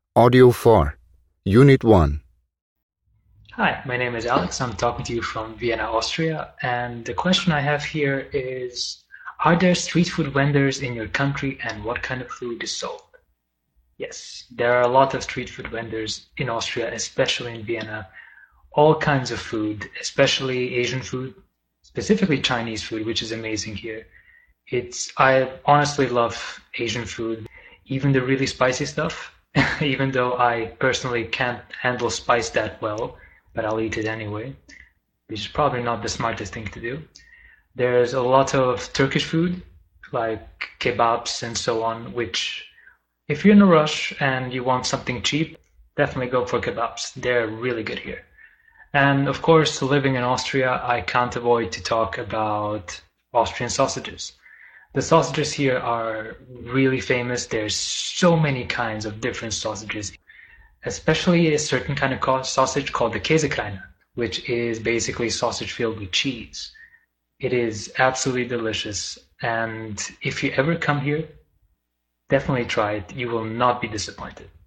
Audio 4, Unit 1. Hi, my name is Alex. I'm talking to you from Vienna, Austria. And the question I have here is, are there street food vendors in your country and what kind of food is sold? Yes, there are a lot of street food vendors in Austria, especially in Vienna. All kinds of food, especially Asian food, specifically Chinese food, which is amazing here. I honestly love Asian food, even the really spicy stuff, even though I personally can't handle spice that well, but I'll eat it anyway, which is probably not the smartest thing to do. There's a lot of Turkish food, like kebabs and so on, which if you're in a rush and you want something cheap, definitely go for kebabs. They're really good here. And of course, living in Austria, I can't avoid to talk about Austrian sausages. The sausages here are really famous. There's so many kinds of different sausages, especially a certain kind of sausage called the Käsekreiner, which is basically sausage filled with cheese. It is absolutely delicious, and if you ever come here, definitely try it. You will not be disappointed.